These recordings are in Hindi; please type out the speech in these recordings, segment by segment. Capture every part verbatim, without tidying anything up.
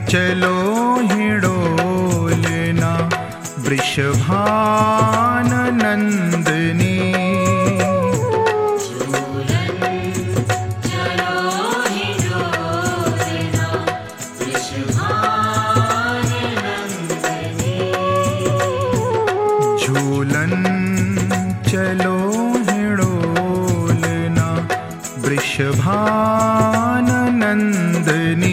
चलो हिडोलना वृषभाननंदिनी। झूलन चलो हिडोलना वृषभाननंदिनी।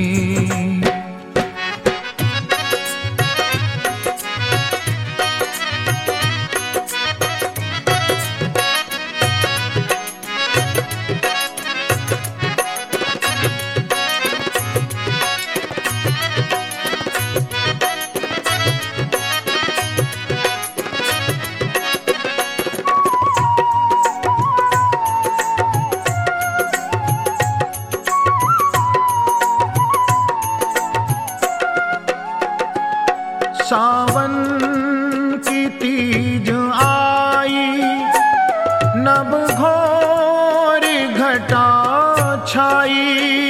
सावन की तीज आई, नभ घोर घटा छाई।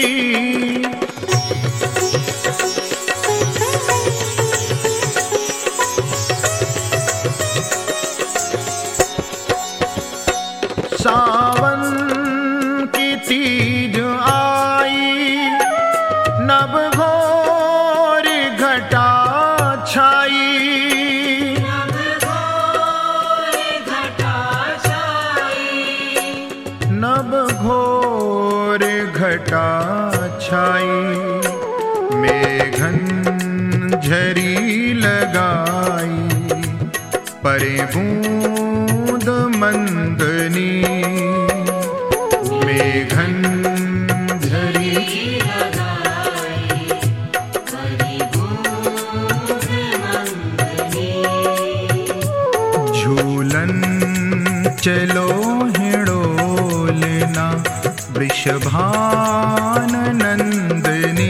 सावन की तीज आई, नभ घोर घटा छाई। नभ घोर घटा छाई, मेघन झरी लगाई, परे बूंद मंदनी। मेघन झरी झूलन चलो हिडोलना वृषभाननंदिनी।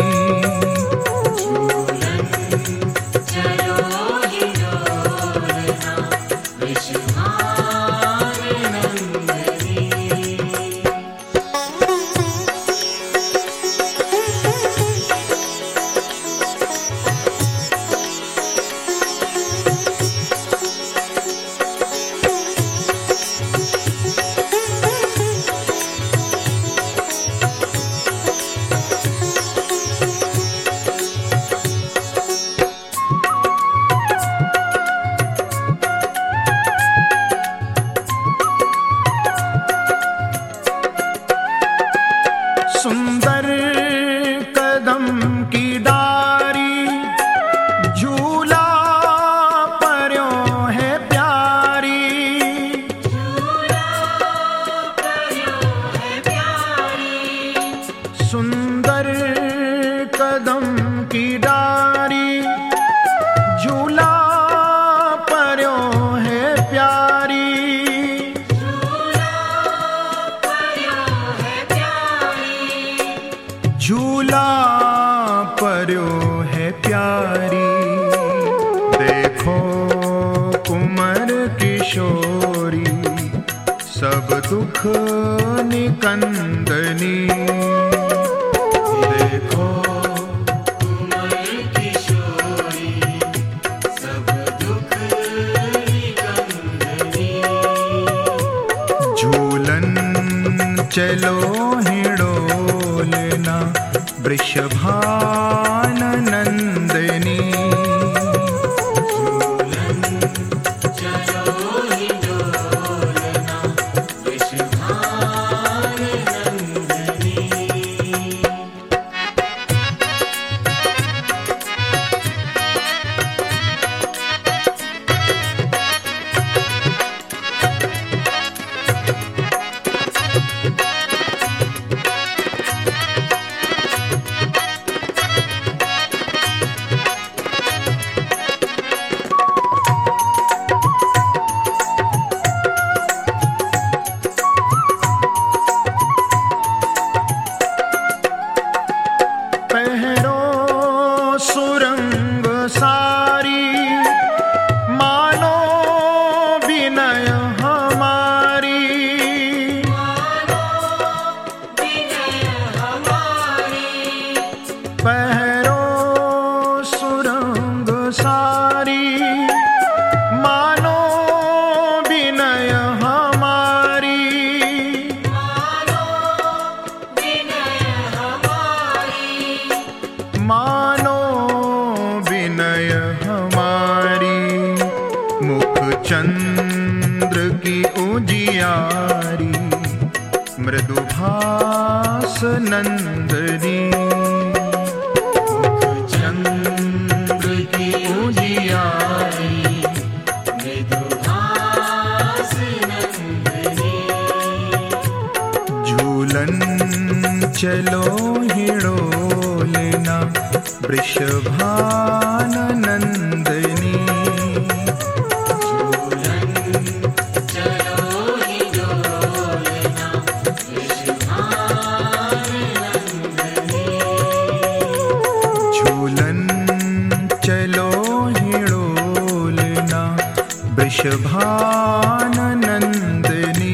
सुंदर कदम की डारी, झूला पर्यो है प्यारी। सुंदर कदम की डारी, झूला पर्यो है प्यारी। झूला पर्यो है प्यारी, देखो कुंवर किशोरी, सब दुख निकंदनी। देखो कुंवर किशोरी, सब दुख निकंदनी। झूलन चलो हिडोलना वृषभाननंदिनी। चंद्र की उजियारी मृदुभास नंदनी। चंद्र की उजियारी मृदुभास नंदनी। झूलन चलो हिडोलना वृषभान नंदनी। वृषभान नंदनी।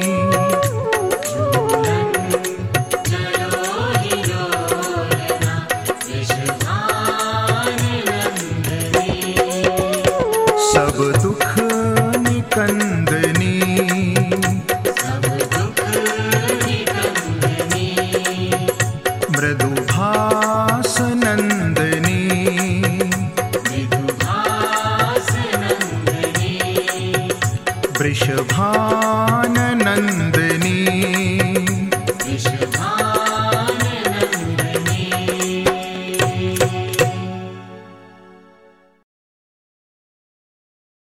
सब दुख निकंदनी। मृदुभास नंदनी। वृषभान नंदनी।